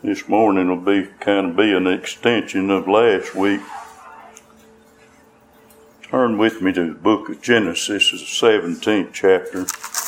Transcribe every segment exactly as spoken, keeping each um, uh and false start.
This morning will be kind of be an extension of last week. Turn with me to the book of Genesis, the seventeenth chapter.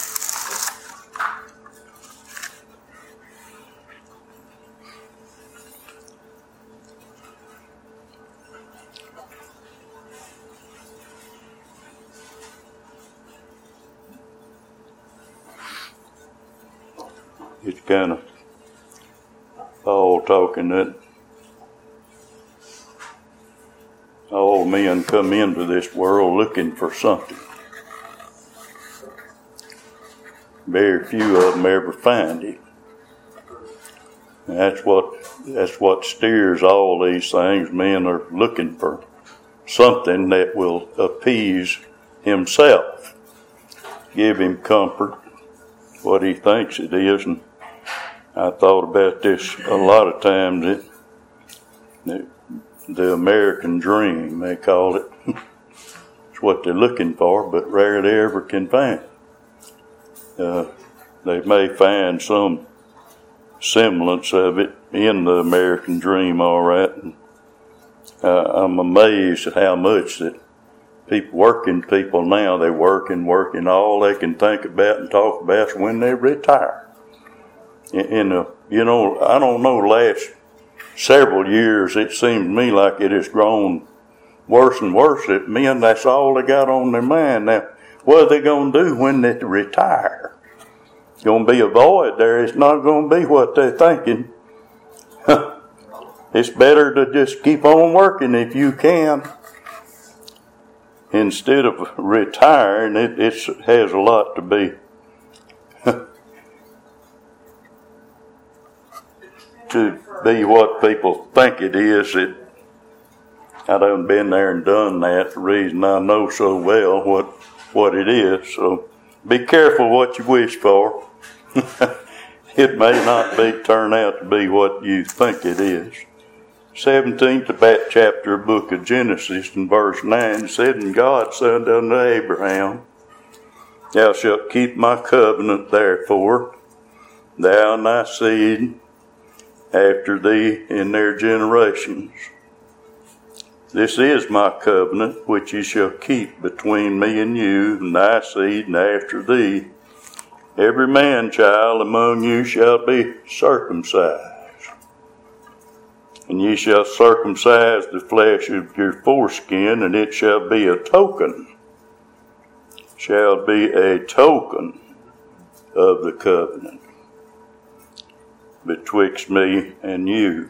It's kind of Paul talking that all men come into this world looking for something. Very few of them ever find it. And that's what that's what steers all these things. Men are looking for something that will appease himself, give him comfort, what he thinks it is. And I thought about this a lot of times. It, it, the American dream, they call it. It's what they're looking for, but rarely ever can find. Uh, they may find some semblance of it in the American dream, all right. And, uh, I'm amazed at how much that people, working people now, they work and work, and all they can think about and talk about is when they retire. In the, you know, I don't know, last several years, it seems to me like it has grown worse and worse. That men, that's all they got on their mind. Now, what are they going to do when they retire? It's going to be a void there. It's not going to be what they're thinking. It's better to just keep on working if you can. Instead of retiring, it, it has a lot to be to be what people think it is. It, I done been there and done that. The reason I know so well what what it is. So be careful what you wish for. It may not be turn out to be what you think it is. seventeenth chapter, book of Genesis, in verse nine, said, "And God said unto Abraham, Thou shalt keep my covenant, therefore, thou and thy seed after thee in their generations. This is my covenant, which ye shall keep between me and you, and thy seed and after thee. Every man child among you shall be circumcised. And ye shall circumcise the flesh of your foreskin, and it shall be a token, shall be a token of the covenant betwixt me and you.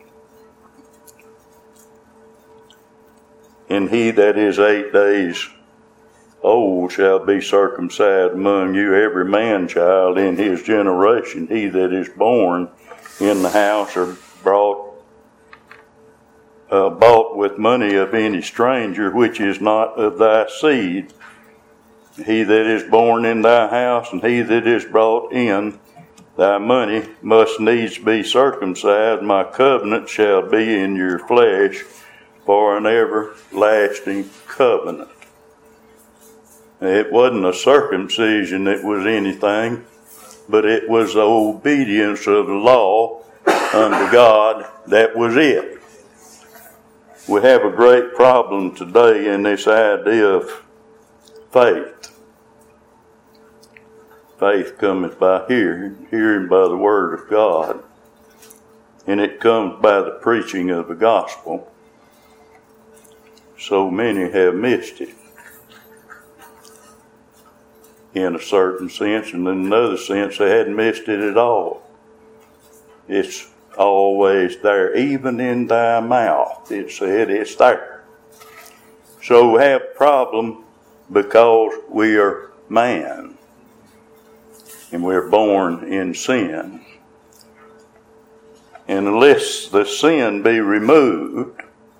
And he that is eight days old shall be circumcised among you, every man child in his generation, he that is born in the house or brought uh, bought with money of any stranger, which is not of thy seed. He that is born in thy house, and he that is brought in thy money, must needs be circumcised. My covenant shall be in your flesh for an everlasting covenant." It wasn't a circumcision that was anything, but it was the obedience of the law unto God. That was it. We have a great problem today in this idea of faith. Faith cometh by hearing, hearing by the word of God. And it comes by the preaching of the gospel. So many have missed it, in a certain sense, and in another sense they hadn't missed it at all. It's always there, even in thy mouth, it said it's there. So we have a problem because we are man. And we're born in sin. And unless the sin be removed,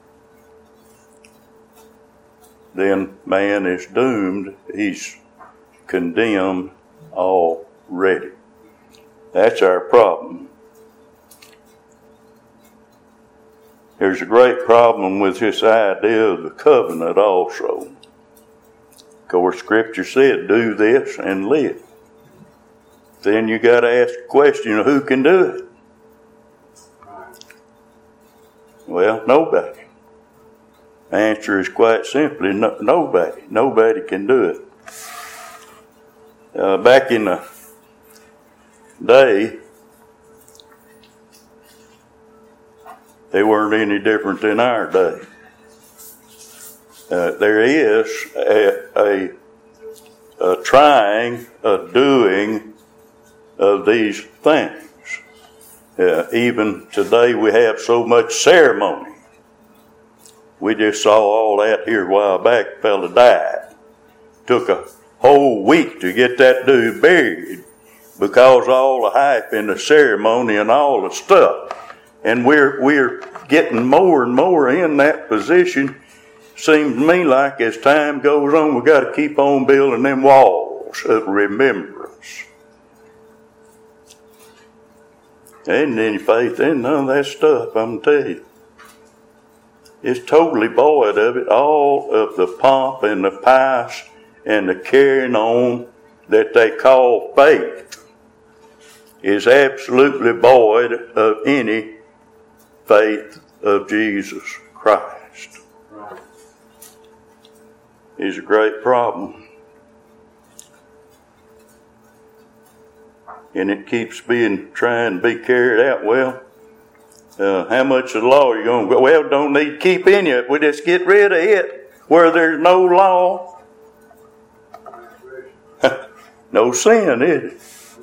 then man is doomed. He's condemned already. That's our problem. There's a great problem with this idea of the covenant also. Of course, Scripture said, do this and live. Then you got to ask the question of who can do it. Well, nobody. The answer is quite simply no, nobody. Nobody can do it. Uh, back in the day, they weren't any different than our day. Uh, there is a, a, a trying, a doing of these things. Uh, even today we have so much ceremony. We just saw all that here a while back. A fella died. Took a whole week to get that dude buried because of all the hype and the ceremony and all the stuff. And we're we're getting more and more in that position. Seems to me like as time goes on, we've got to keep on building them walls of remembrance. Ain't any faith in none of that stuff, I'm going to tell you. It's totally void of it. All of the pomp and the pious and the carrying on that they call faith is absolutely void of any faith of Jesus Christ. Right. It's a great problem. And it keeps being trying to be carried out. Well, uh, how much of the law are you going to go? Well, don't need to keep any of it. We just get rid of it where there's no law. No sin, is it?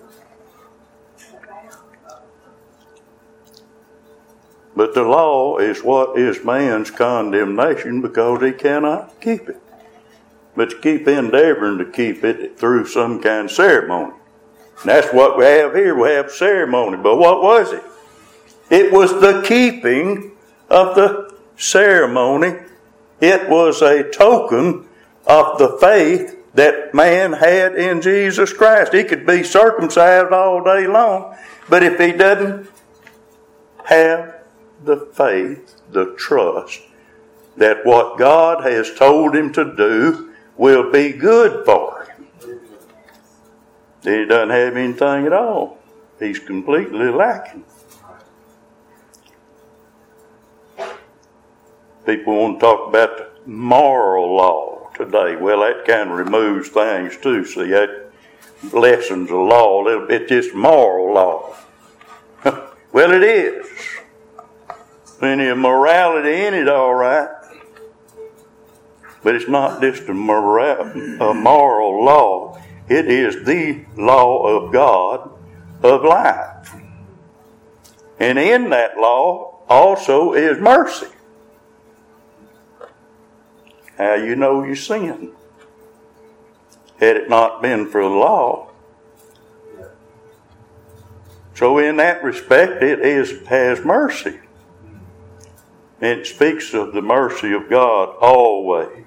But the law is what is man's condemnation because he cannot keep it. But you keep endeavoring to keep it through some kind of ceremony. And that's what we have here. We have ceremony. But what was it? It was the keeping of the ceremony. It was a token of the faith that man had in Jesus Christ. He could be circumcised all day long, but if he doesn't have the faith, the trust, that what God has told him to do will be good for him, he doesn't have anything at all. He's completely lacking. People want to talk about the moral law today. Well, that kind of removes things too. See, that lessens the law a little bit. Just moral law. Well, it is. Plenty of morality in it, all right. But it's not just a, moral, a moral law. It is the law of God of life. And in that law also is mercy. How you know you sin. Had it not been for the law. So in that respect, it is has mercy. It speaks of the mercy of God always.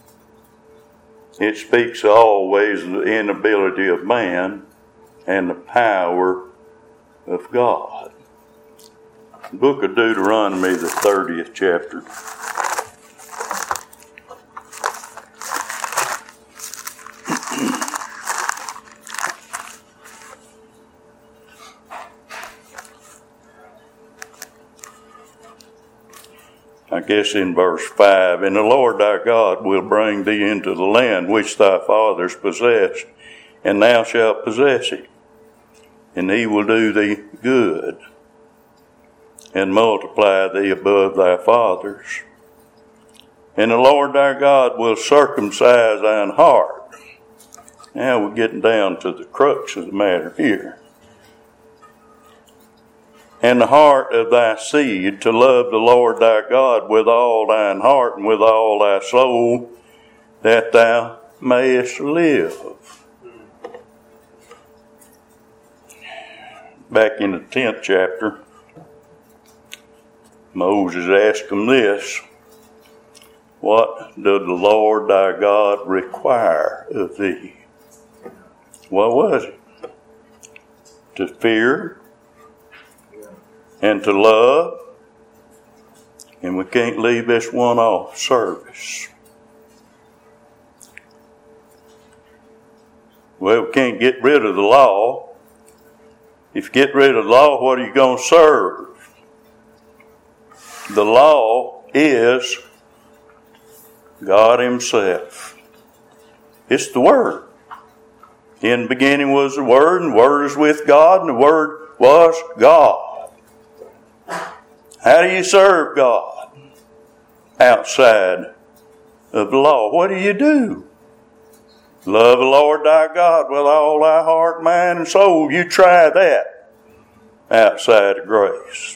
It speaks always of the inability of man and the power of God. The book of Deuteronomy, the thirtieth chapter. I guess in verse five, and the Lord thy God will bring thee into the land which thy fathers possessed, and thou shalt possess it. And he will do thee good, and multiply thee above thy fathers. And the Lord thy God will circumcise thine heart. Now we're getting down to the crux of the matter here. And the heart of thy seed to love the Lord thy God with all thine heart and with all thy soul, that thou mayest live. Back in the tenth chapter, Moses asked him this: what does the Lord thy God require of thee? What was it? To fear and to love, and we can't leave this one off, service. Well, we can't get rid of the law. If you get rid of the law, what are you going to serve? The law is God Himself. It's the Word. In the beginning was the Word, and the Word is with God, and the Word was God. How do you serve God outside of the law? What do you do? Love the Lord thy God with all thy heart, mind, and soul. You try that outside of grace.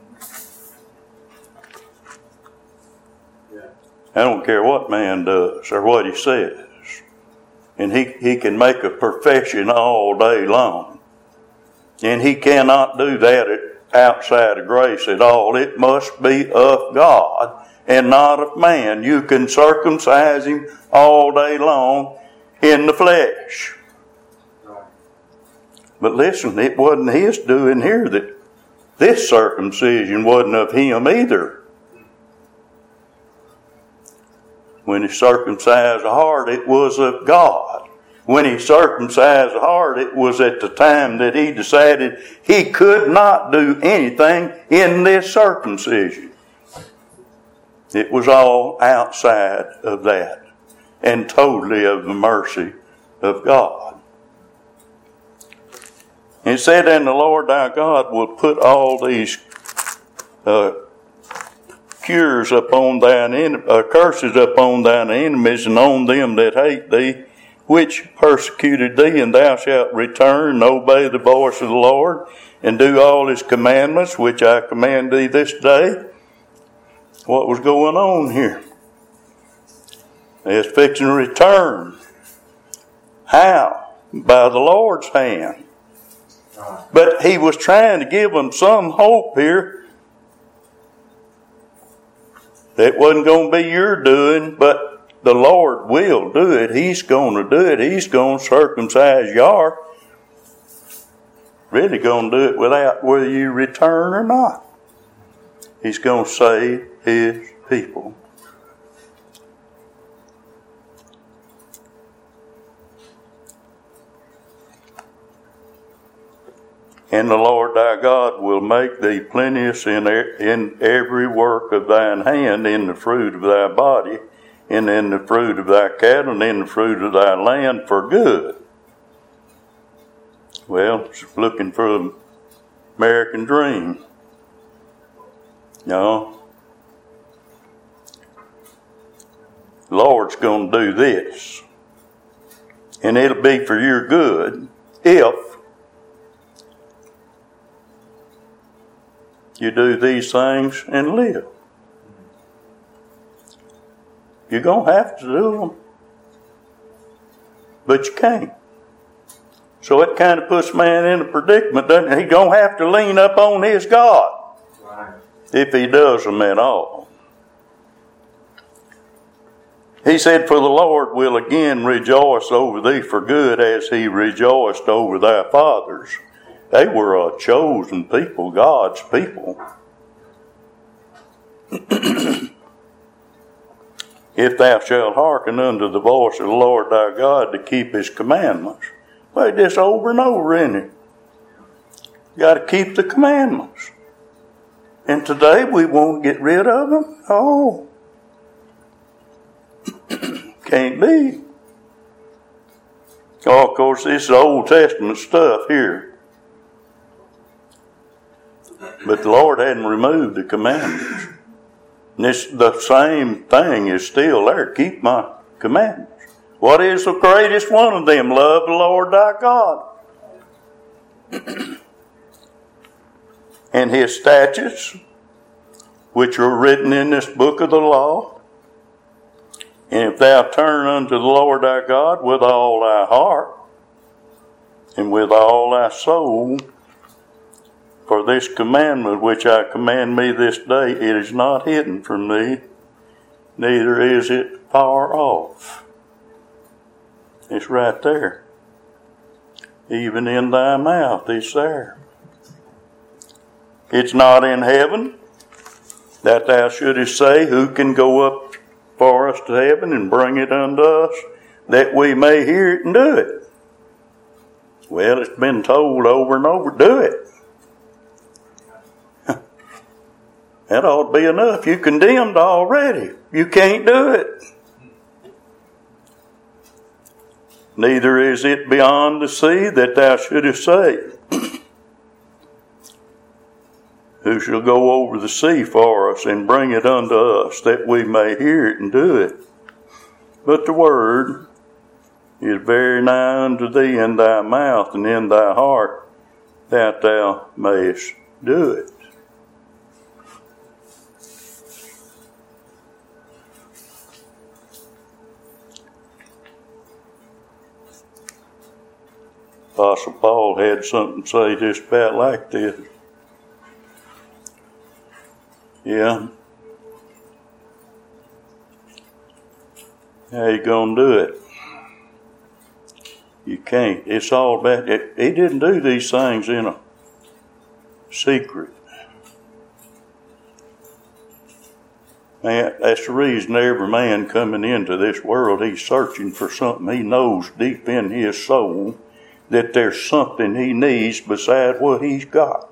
I don't care what man does or what he says. And he, he can make a profession all day long. And he cannot do that outside of grace at all. It must be of God and not of man. You can circumcise him all day long in the flesh. But listen, it wasn't his doing here. That this circumcision wasn't of him either. When he circumcised the heart, it was of God. When he circumcised the heart, it was at the time that he decided he could not do anything in this circumcision. It was all outside of that and totally of the mercy of God. It said, and the Lord thy God will put all these uh, cures upon thine en- uh, curses upon thine enemies and on them that hate thee, which persecuted thee, and thou shalt return and obey the voice of the Lord, and do all His commandments, which I command thee this day. What was going on here? They was fixing to return. How? By the Lord's hand. But He was trying to give them some hope here. That wasn't going to be your doing, but the Lord will do it. He's going to do it. He's going to circumcise your. Really going to do it without whether you return or not. He's going to save His people. And the Lord thy God will make thee plenteous in, in every work of thine hand, in the fruit of thy body, and in the fruit of thy cattle, and in the fruit of thy land for good. Well, it's looking for the American dream. No. The Lord's going to do this. And it'll be for your good if you do these things and live. You're going to have to do them. But you can't. So it kind of puts man in a predicament, doesn't it? He's going to have to lean up on his God. Right. If he does them at all. He said, for the Lord will again rejoice over thee for good, as he rejoiced over thy fathers. They were a chosen people, God's people. If thou shalt hearken unto the voice of the Lord thy God to keep His commandments. Well, just over and over, isn't it? You got to keep the commandments. And today we won't get rid of them? Oh. Can't be. Oh, of course, this is Old Testament stuff here. But the Lord hadn't removed the commandments. And this, the same thing is still there. Keep my commandments. What is the greatest one of them? Love the Lord thy God. And His statutes, which are written in this book of the law. And if thou turn unto the Lord thy God with all thy heart, and with all thy soul, for this commandment which I command me this day, it is not hidden from thee, neither is it far off. It's right there. Even in thy mouth it's there. It's not in heaven, that thou shouldest say, who can go up for us to heaven and bring it unto us, that we may hear it and do it. Well, it's been told over and over, do it. That ought to be enough. You're condemned already. You can't do it. Neither is it beyond the sea that thou shouldest say, who shall go over the sea for us and bring it unto us, that we may hear it and do it? But the word is very nigh unto thee, in thy mouth and in thy heart, that thou mayest do it. Apostle Paul had something to say just about like this. Yeah. How you gonna do it? You can't. It's all about it. He didn't do these things in a secret. Man, that's the reason every man coming into this world, he's searching for something. He knows deep in his soul that there's something he needs beside what he's got.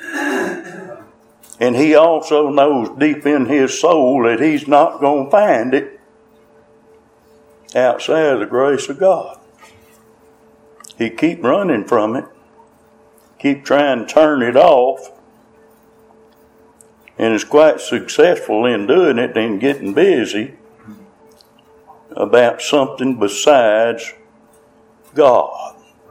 And he also knows deep in his soul that he's not going to find it outside of the grace of God. He keep running from it, keep trying to turn it off, and is quite successful in doing it and getting busy about something besides God.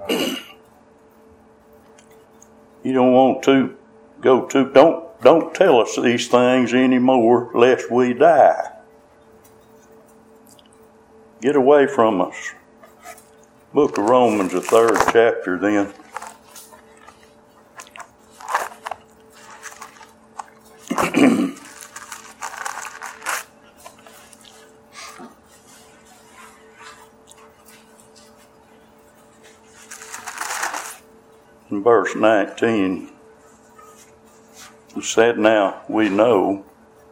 You don't want to go to, don't, don't tell us these things anymore lest we die. Get away from us. Book of Romans, the third chapter then. In verse nineteen, it said, now we know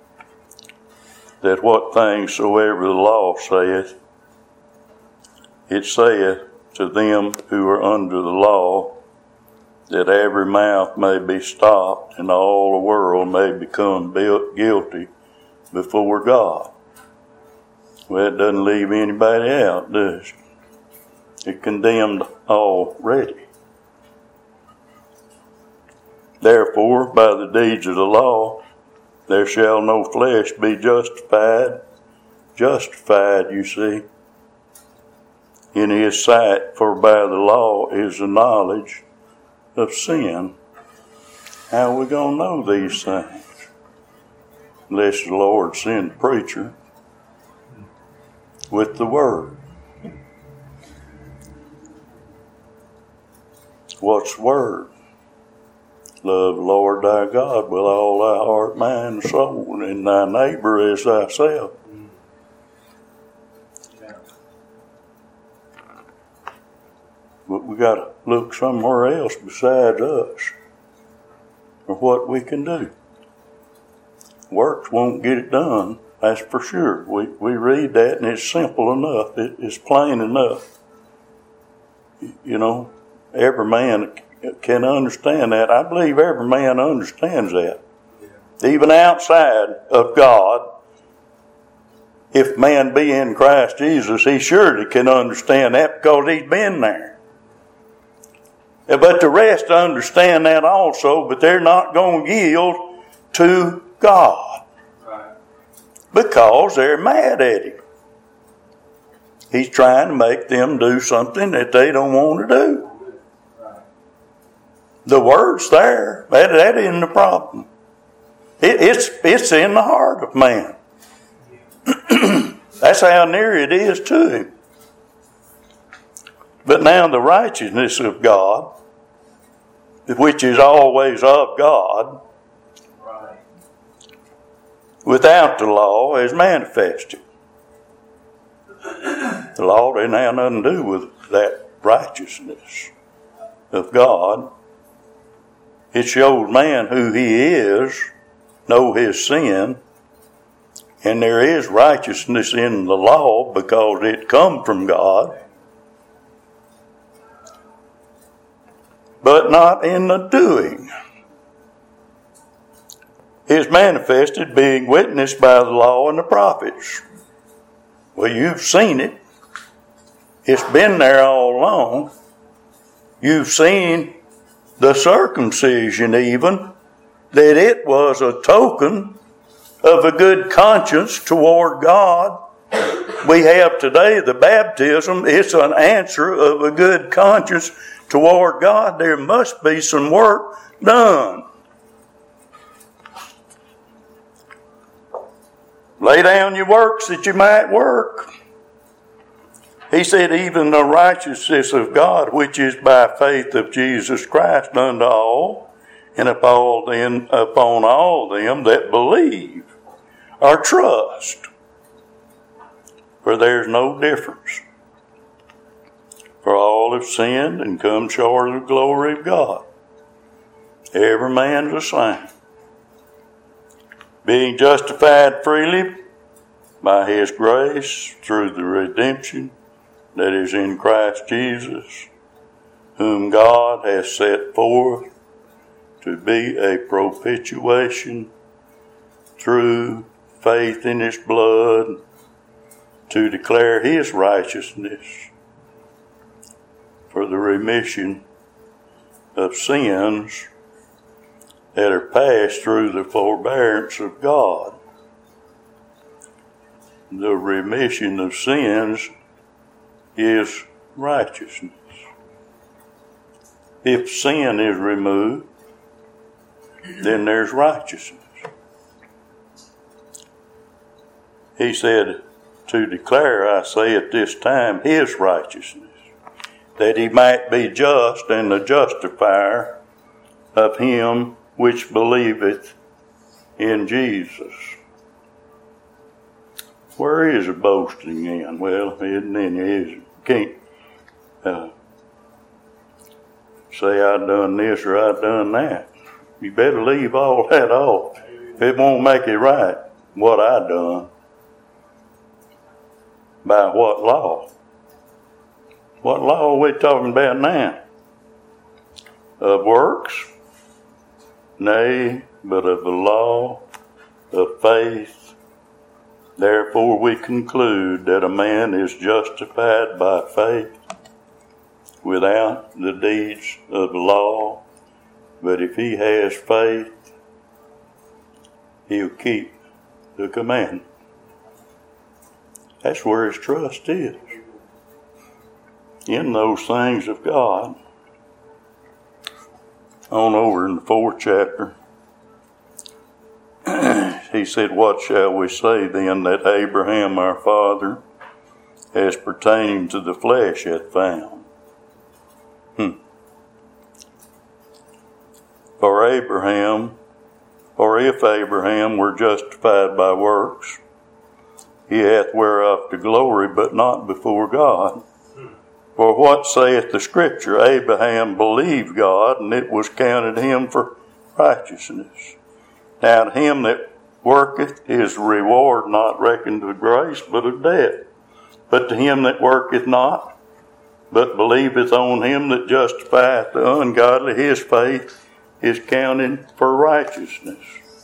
that what things soever the law saith, it saith to them who are under the law, that every mouth may be stopped and all the world may become guilty before God. Well, it doesn't leave anybody out, does it? It's condemned already. Therefore, by the deeds of the law, there shall no flesh be justified. Justified, you see, in his sight, for by the law is the knowledge of sin. How are we going to know these things? Unless the Lord send a preacher with the word. What's the word? Love the Lord thy God with all thy heart, mind, and soul, and thy neighbor as thyself. But we got to look somewhere else besides us for what we can do. Works won't get it done, that's for sure. We we read that and it's simple enough. It, it's plain enough. You know, every man can understand that. I believe every man understands that. Yeah. Even outside of God, if man be in Christ Jesus, he surely can understand that because he's been there. But the rest understand that also, but they're not going to yield to God. Right. Because they're mad at him. He's trying to make them do something that they don't want to do. The word's there. That, that isn't the problem. It, it's, it's in the heart of man. That's how near it is to him. But now the righteousness of God, which is always of God, right, without the law, is manifested. The law didn't have nothing to do with that righteousness of God. It shows man who he is, know his sin, and there is righteousness in the law because it comes from God, but not in the doing. is manifested, being witnessed by the law and the prophets. Well, you've seen it. It's been there all along. You've seen the circumcision even, that it was a token of a good conscience toward God. We have today the baptism. It's an answer of a good conscience toward God. There must be some work done. Lay down your works that you might work. He said, even the righteousness of God, which is by faith of Jesus Christ unto all, and upon them, upon all them that believe or trust. For there's no difference. For all have sinned and come short of the glory of God. Every man's the same. Being justified freely by His grace through the redemption that is in Christ Jesus, whom God has set forth to be a propitiation through faith in His blood, to declare His righteousness for the remission of sins that are passed through the forbearance of God. The remission of sins is righteousness. If sin is removed, then there's righteousness. He said, to declare, I say at this time, His righteousness, that He might be just and the justifier of him which believeth in Jesus. Where is the boasting in? Well, it isn't any, is it? You can't uh, say I've done this or I've done that. You better leave all that off. It won't make it right, what I done. By what law? What law are we talking about now? Of works? Nay, but of the law of faith. Therefore we conclude that a man is justified by faith without the deeds of the law. But if he has faith, he'll keep the commandment. That's where his trust is. In those things of God. On over in the fourth chapter, he said, what shall we say then that Abraham our father, as pertaining to the flesh, hath found? Hmm. For Abraham, or if Abraham were justified by works, he hath whereof to glory, but not before God. For what saith the Scripture? Abraham believed God, and it was counted him for righteousness. Now to him that worketh is reward not reckoned of grace, but of debt. But to him that worketh not, but believeth on him that justifieth the ungodly, his faith is counted for righteousness.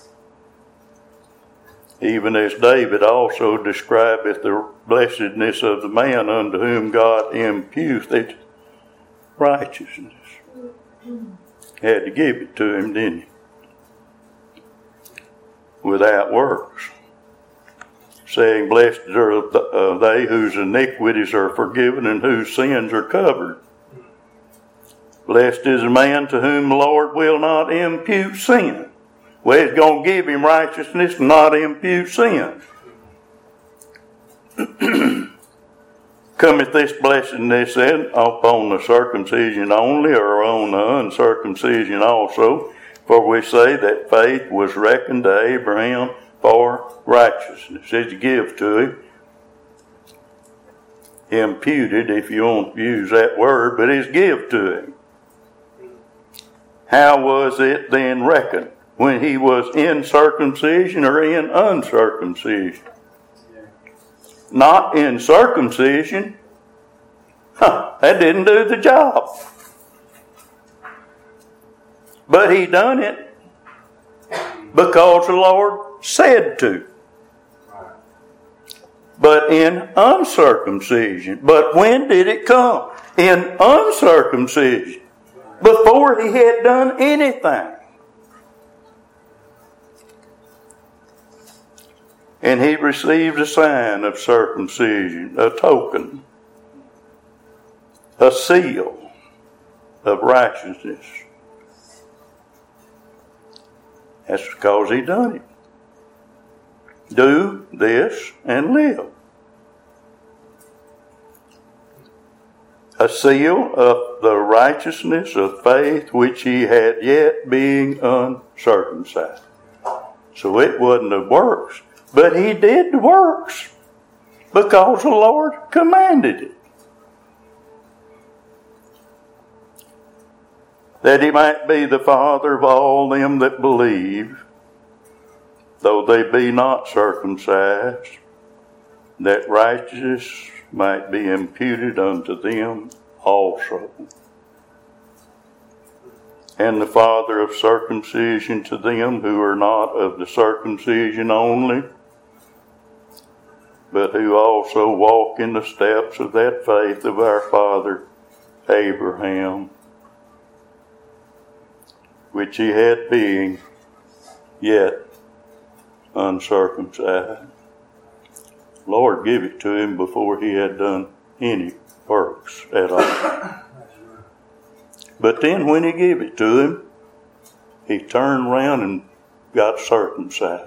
Even as David also describeth the blessedness of the man unto whom God imputeth righteousness. Had to give it to him, didn't he? Without works. Saying, blessed are they whose iniquities are forgiven and whose sins are covered. Blessed is the man to whom the Lord will not impute sin. Well, He's going to give him righteousness and not impute sin. Cometh this blessedness then upon the circumcision only, or on the uncircumcision also? For we say that faith was reckoned to Abraham for righteousness. It's a give to him. Imputed, if you want to use that word, but it's give to him. How was it then reckoned? When he was in circumcision or in uncircumcision? Not in circumcision. Huh, that didn't do the job. But he done it. because the Lord said to. But in uncircumcision. But when did it come? In uncircumcision. Before he had done anything. And he received a sign of circumcision, a token, a seal of righteousness. That's because he done it. Do this and live. A seal of the righteousness of faith which he had yet being uncircumcised. So it wasn't of works, but he did the works because the Lord commanded it. That he might be the father of all them that believe, though they be not circumcised, that righteousness might be imputed unto them also. And the father of circumcision to them who are not of the circumcision only, but who also walk in the steps of that faith of our father Abraham, which he had being yet uncircumcised. Lord gave it to him before he had done any works at all. But then when he gave it to him, he turned around and got circumcised.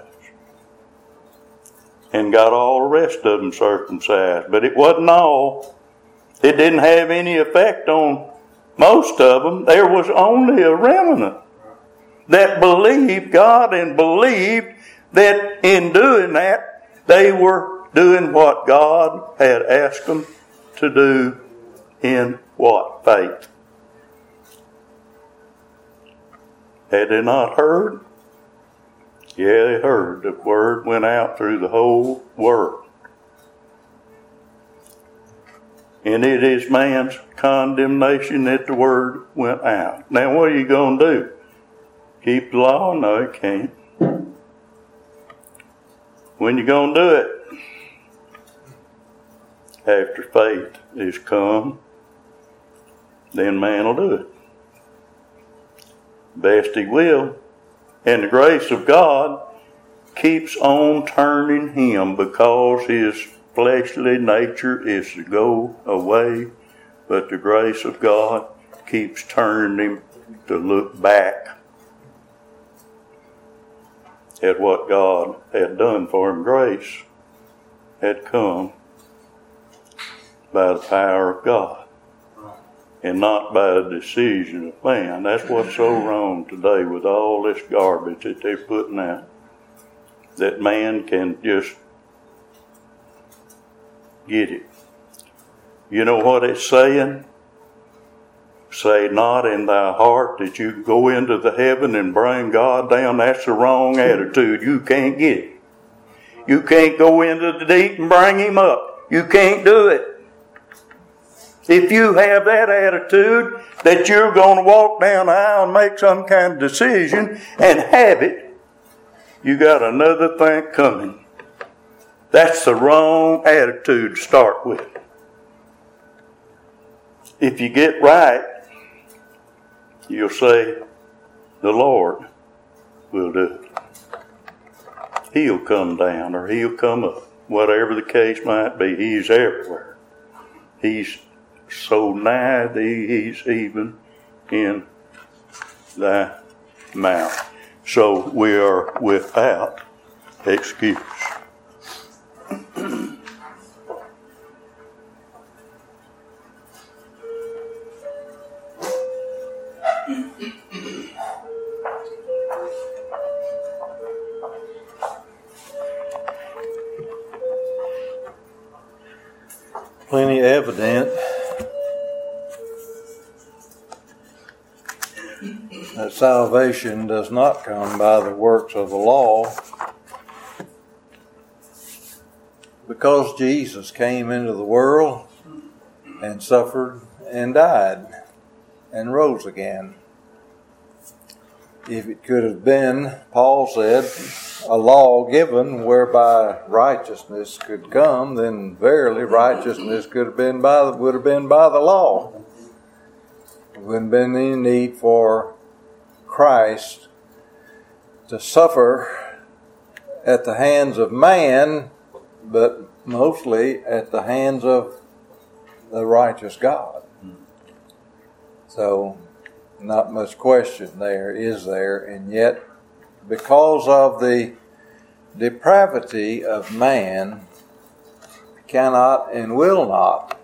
And got all the rest of them circumcised. But it wasn't all. It didn't have any effect on most of them. There was only a remnant that believed God and believed that in doing that, they were doing what God had asked them to do in what? Faith. Had they not heard? Yeah, they heard. The word went out through the whole world. And it is man's condemnation that the word went out. Now what are you going to do? Keep the law? No, you can't. When you going to do it? After faith is come, then man will do it. Best he will. And the grace of God keeps on turning him because his fleshly nature is to go away. But the grace of God keeps turning him to look back at what God had done for him. Grace had come by the power of God and not by the decision of man. That's what's so wrong today with all this garbage that they're putting out, that man can just get it. You know what it's saying? Say not in thy heart that you can go into the heaven and bring God down. That's the wrong attitude. You can't get it. You can't go into the deep and bring him up. You can't do it. If you have that attitude that you're going to walk down the aisle and make some kind of decision and have it, you got another thing coming. That's the wrong attitude to start with. If you get right, you'll say, the Lord will do it. He'll come down or he'll come up. Whatever the case might be, he's everywhere. He's so nigh thee, he's even in thy mouth. So we are without excuse. Plenty evident that salvation does not come by the works of the law, because Jesus came into the world and suffered and died and rose again. if it could have been, Paul said, a law given whereby righteousness could come, then verily righteousness could have been by the, would have been by the law. There wouldn't have been any need for Christ to suffer at the hands of man, but mostly at the hands of the righteous God. So, not much question there, is there? And yet, because of the depravity of man, cannot and will not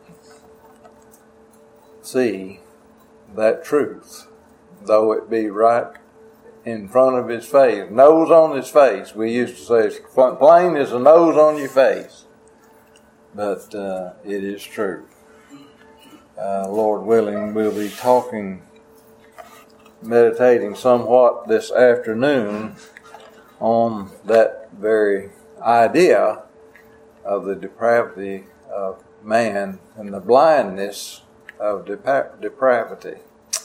see that truth, though it be right in front of his face, nose on his face. We used to say, it's plain as a nose on your face. But uh, it is true. Uh, Lord willing, we'll be talking, meditating somewhat this afternoon on that very idea of the depravity of man and the blindness of depra- depravity.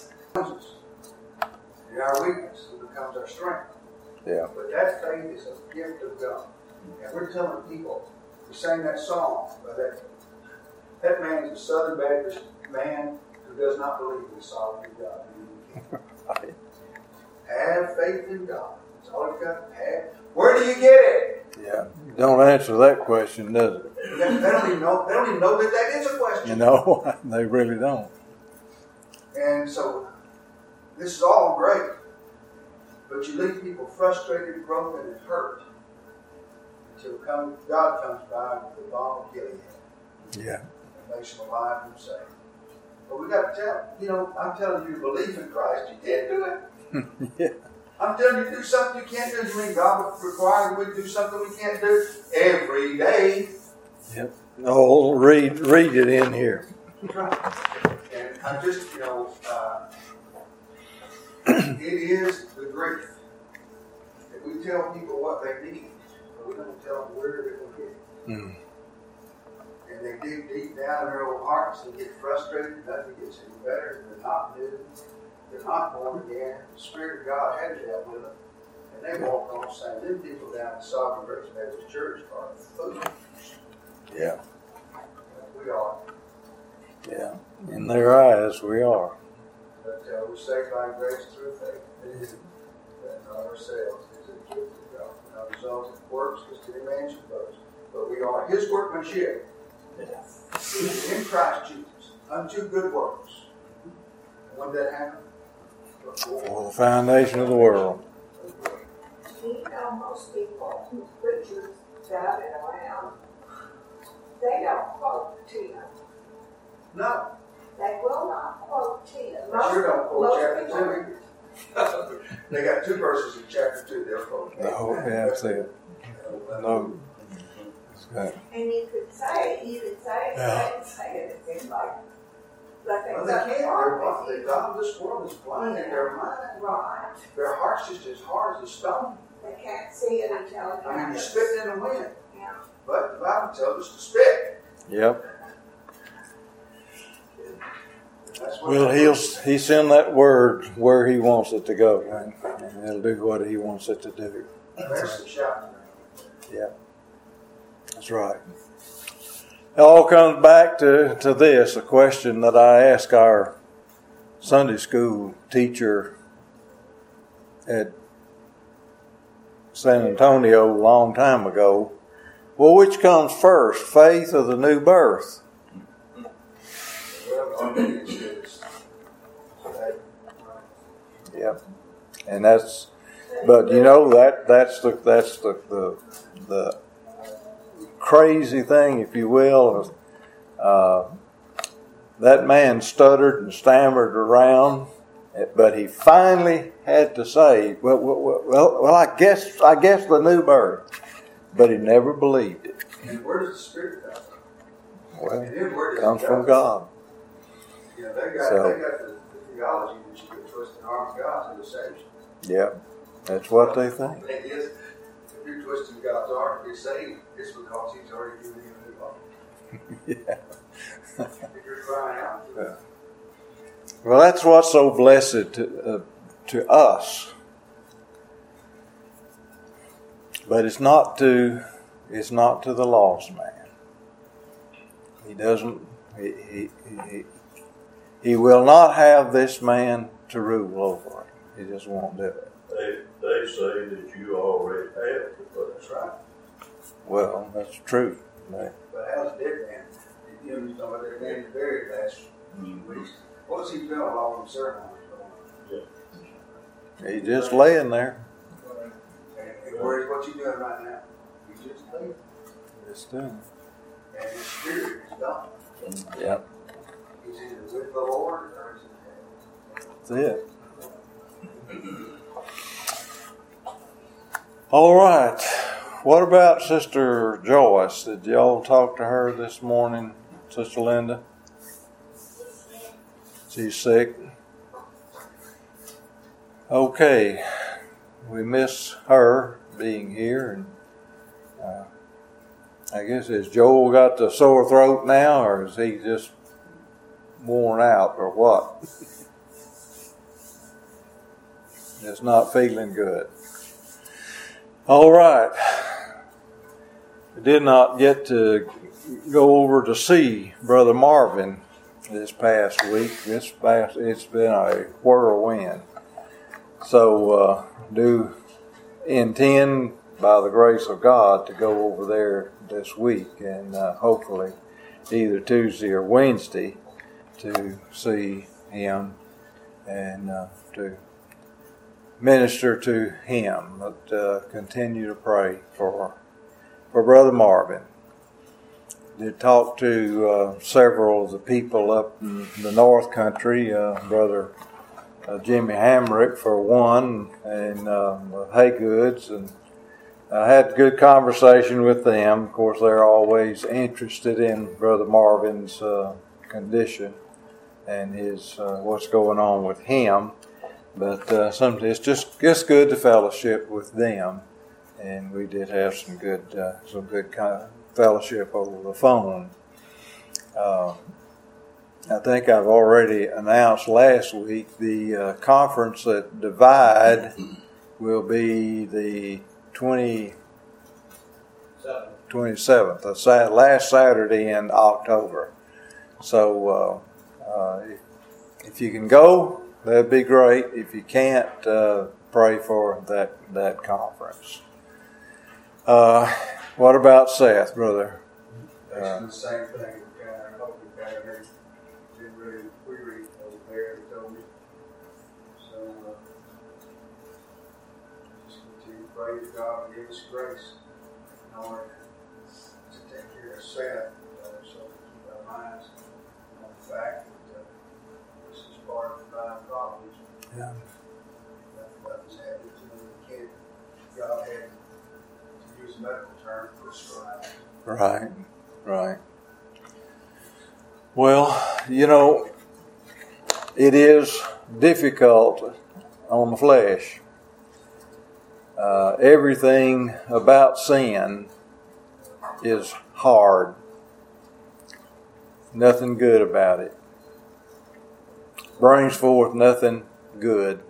In our weakness, it becomes our strength. Yeah. But that faith is a gift of God. And we're telling people, we sang that song, but that, that man is a Southern Baptist man who does not believe in the sovereignty of God. Right. Have faith in God. That's all you've got to have. Where do you get it? Yeah. Don't answer that question, does it? They, they don't even know. They don't even know that that is a question. You know, they really don't. And so, this is all great, but you leave people frustrated, broken, and hurt until come, God comes by with the bomb of Gilead. Yeah. And makes them alive and saved. But we got to tell, you know, I'm telling you to believe in Christ, you can't do it. Yeah. I'm telling you to do something you can't do. You mean God would require we do something we can't do every day? Yep. Oh, read read it in here. Right. And I just, you know, uh, it is the grief that we tell people what they need, but we don't tell them where they're going to get it. Mm. And they dig deep down in their own hearts and get frustrated. Nothing gets any better. They're not new. They're not born again. The Spirit of God had dealt with them. And they walk on saying, them people down in Sovereign Grace Baptist Church are fools. Yeah. We are. Yeah. In their eyes, we are. But uh, we're saved by grace through faith. That not ourselves. It's a gift of God. Not a result of works, because any man should boast. But we are His workmanship. Yeah. In Christ Jesus. Unto good works. And when did that happen? For the foundation of the world. You know, most people, preachers that it around, they don't quote Tina. No. They will not quote Tina. They Most, sure don't quote most chapter people, two. They got two verses in chapter two they'll quote. No, yeah, that's it. No. Okay. And you could say, you could say, Yeah. they say it, it seems like, like Well, they've they got can't. wrong They're, with the you. God of this world is blinding their mind. Right. Their heart's just as hard as a stone. They can't see it until it I mean, you're happens. spitting in the wind. Yeah. But the Bible tells us to spit. Yep. That's what Well, he'll he send that word where he wants it to go, right? And it'll do what he wants it to do. There's some shouting. Yeah. That's right. It all comes back to, to this, a question that I asked our Sunday school teacher at San Antonio a long time ago. Well, which comes first, faith or the new birth? Well, I mean, it's, it's, that, Yep. And that's, but you know, that that's the that's the the, the crazy thing, if you will. Uh, that man stuttered and stammered around, but he finally had to say, "Well, well, well, well I guess I guess the new birth," but he never believed it. and where does the Spirit come from? Well, And then where it does comes it from come God. You know, they got, So- they got the, the theology that you can twist the arm of God to the saved. Yeah, that's what they think. The thing is, if you're twisting God's arm to be saved, it's because He's already given you a new life. Yeah. If you're crying out to Him. Well, that's what's so blessed to, uh, to us But it's not to it's not to the lost man. He doesn't he he, he, he will not have this man to rule over him. He just won't do it. They they say that you already have it, but That's right. Well, that's true. They, But how's the dead man? You know, he's talking about that man buried last few weeks. What's he doing along the ceremonies? he's just laying there. And where's what you doing right now? He's just laying. Just doing. And his spirit is gone. Yep. He's either with the Lord or he's in heaven. That's it. All right. What about Sister Joyce? Did y'all talk to her this morning, Sister Linda? She's sick. Okay. We miss her being here, and uh, I guess has Joel got the sore throat now, or is he just worn out, or what? Just not feeling good. All right. We did not get to go over to see Brother Marvin this past week. This past, it's been a whirlwind. So, uh, do intend, by the grace of God, to go over there this week, and uh, hopefully either Tuesday or Wednesday to see him and uh, to minister to him. But uh, continue to pray for for Brother Marvin. Did talk to uh, several of the people up in the North Country, uh, Brother uh, Jimmy Hamrick for one, and uh, the Haygoods, and I had a good conversation with them. Of course, they're always interested in Brother Marvin's uh, condition and his uh, what's going on with him. But uh, some, it's just it's good to fellowship with them, and we did have some good uh, some good kind of fellowship over the phone. Uh, I think I've already announced last week the uh, conference at Divide will be the twenty, twenty-seventh, the sa- last Saturday in October. So uh, uh, if you can go, that'd be great. If you can't, uh, pray for that that conference. Uh, what about Seth, brother? It's Uh, the same thing. I hope we got it. Been really weary over there, they told me. So, uh, just continue to pray to God and give us grace in order to take care of Seth. Uh, so keep our minds on the fact that uh, this is part of divine providence. yeah. That, that was happening to the kid. God had, to use a medical term, prescribed. Right, right. Well, you know, it is difficult on the flesh. Uh, everything about sin is hard. Nothing good about it. Brings forth nothing good.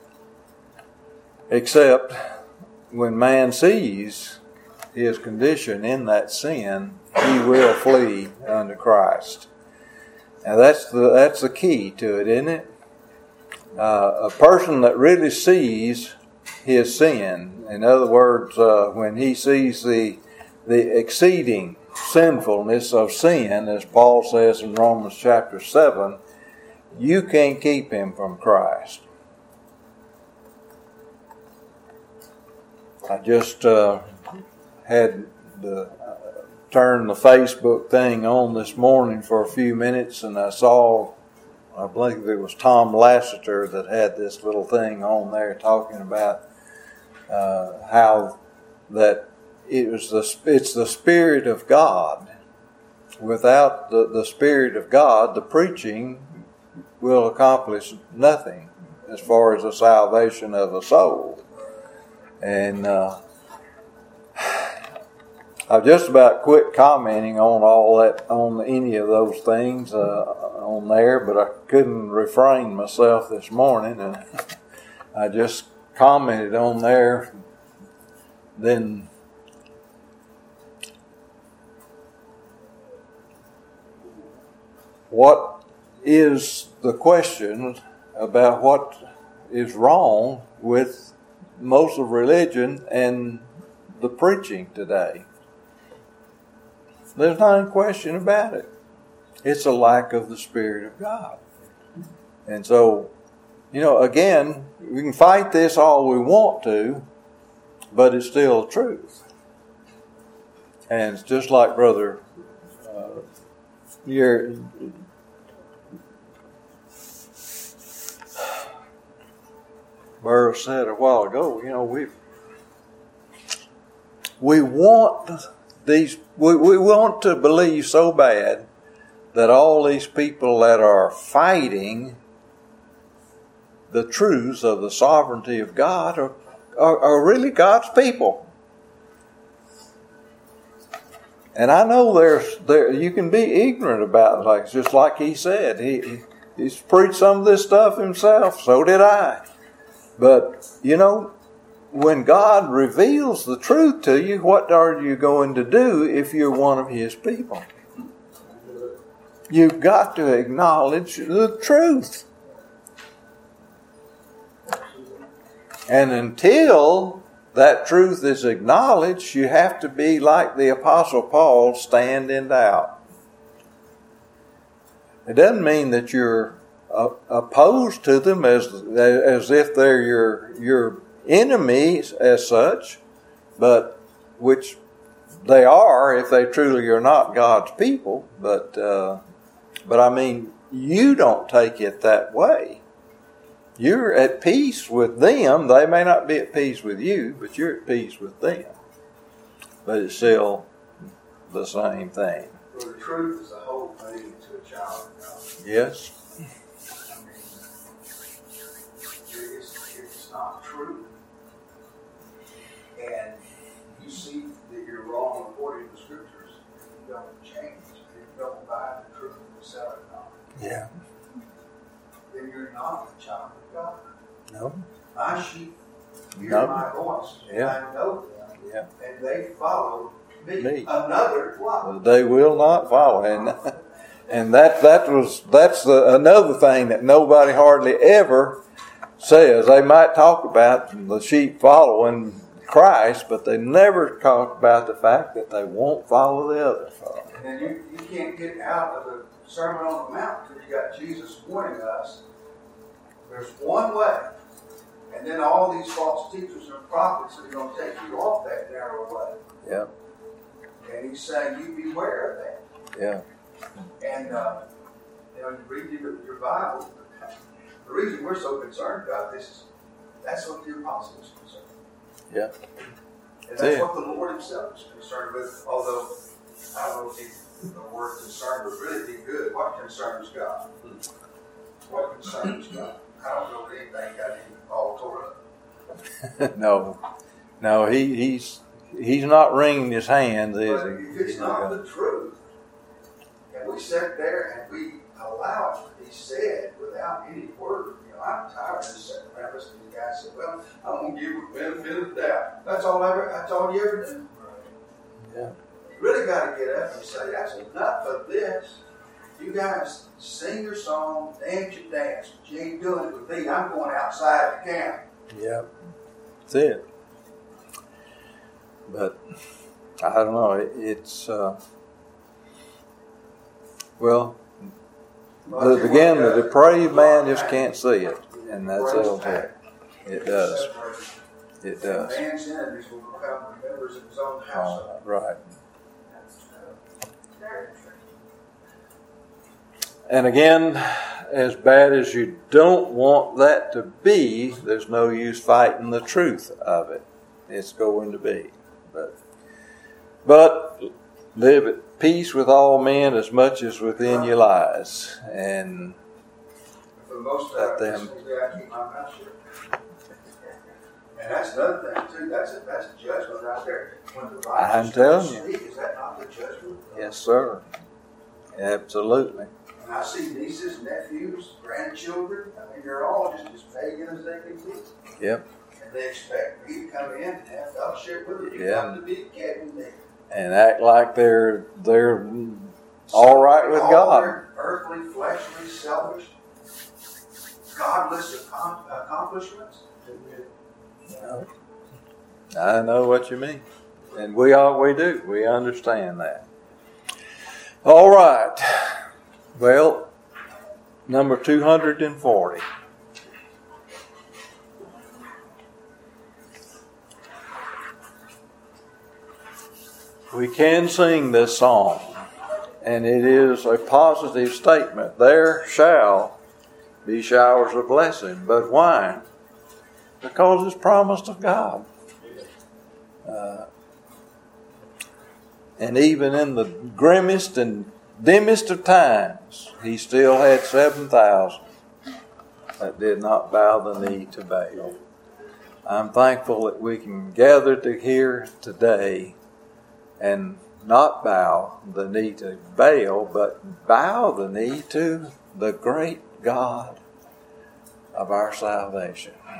Except when man sees his condition in that sin, he will flee unto Christ. Now that's the that's the key to it, isn't it? Uh, a person that really sees his sin, in other words, uh, when he sees the the exceeding sinfulness of sin, as Paul says in Romans chapter seven, you can't keep him from Christ. I just uh, had the uh, turned the Facebook thing on this morning for a few minutes, and I saw, I believe it was Tom Lassiter that had this little thing on there talking about uh, how that it was the it's the Spirit of God. Without the, the Spirit of God, the preaching will accomplish nothing as far as the salvation of the soul. And uh, I've just about quit commenting on all that, on any of those things uh, on there, but I couldn't refrain myself this morning, and I just commented on there then what is the question about what is wrong with most of religion and the preaching today? There's not any question about it. It's a lack of the Spirit of God. And so, you know, again, we can fight this all we want to, but it's still the truth. And it's just like Brother uh, you're, Burroughs said a while ago, you know, we we want these, we, we want to believe so bad that all these people that are fighting the truths of the sovereignty of God are, are, are really God's people. And I know there's there you can be ignorant about it, like just like he said. He, he he's preached some of this stuff himself, so did I. But, you know, when God reveals the truth to you, what are you going to do if you're one of His people? You've got to acknowledge the truth. And until that truth is acknowledged, you have to be like the Apostle Paul, stand in doubt. It doesn't mean that you're uh, opposed to them as as if they're your your enemies as such, but which they are if they truly are not God's people. But uh, but I mean, you don't take it that way. You're at peace with them. They may not be at peace with you, but you're at peace with them. But it's still the same thing. Well, the truth is the whole thing to a child of God. Yes. I mean, it's, it's not true. And you see that you're wrong according to the Scriptures. You don't change. You don't abide the truth of the self of God. Yeah. Then you're not a child of God. No. My sheep hear No. my voice. Yeah. I know them. Yeah. And they follow me. Me. Another flock. They will not follow, and and that that was that's the, another thing that nobody hardly ever says. They might talk about the sheep following Christ, but they never talk about the fact that they won't follow the other flock. And you, you can't get out of the Sermon on the Mount until you got Jesus warning us. There's one way. And then all these false teachers and prophets are going to take you off that narrow way. Yeah. And He's saying, you beware of that. Yeah. And, uh, you know, you read your, your Bible. The reason we're so concerned about this is that's what the apostle was concerned with. Yeah. And that's Yeah. what the Lord Himself is concerned with. Although, I don't know if he, the word concern would really be good. What concerns God? What concerns God? I don't know anything got even all tore up. no, no, he he's he's not wringing his hands, is But he? if it's not the truth, and we sit there and we allow it to be said without any word, you know, I'm tired of just sitting around listening to the guy say, "Well, I'm going to give you the benefit of the doubt." That's all I ever. That's all you ever do. Yeah. You really got to get up and say, "That's enough of this." You guys sing your song, dance your dance, but you ain't doing it with me. I'm going outside the camp. Yeah, that's it. But I don't know. It, it's uh, well, the, again, the depraved man just can't see it, and that's it. It does. It does. Man's enemies will become members of his own household. Oh, right. That's true. Very true. And again, as bad as you don't want that to be, there's no use fighting the truth of it. It's going to be. But, but live at peace with all men as much as within you lies. And For the most Let part, them- I keep my mouth shut. And that's another thing too. That's a that's a judgment right there. When the I'm righteous telling you. speak, is that not the judgment? yes, sir. Absolutely. And I see nieces, nephews, grandchildren. I mean, they're all just as pagan as they can be. Yep. And they expect me to come in and have fellowship with them. You Yeah. got to be kidding me. And act like they're they're all right with All God. their earthly, fleshly, selfish, godless accom- accomplishments. I know what you mean. And we all we do. We understand that. All right. Well, number two hundred forty. We can sing this song, and it is a positive statement. There shall be showers of blessing. But why? Because it's promised of God. Uh, and even in the grimmest and dimmest of times, he still had seven thousand that did not bow the knee to Baal. I'm thankful that we can gather to here today and not bow the knee to Baal, but bow the knee to the great God of our salvation.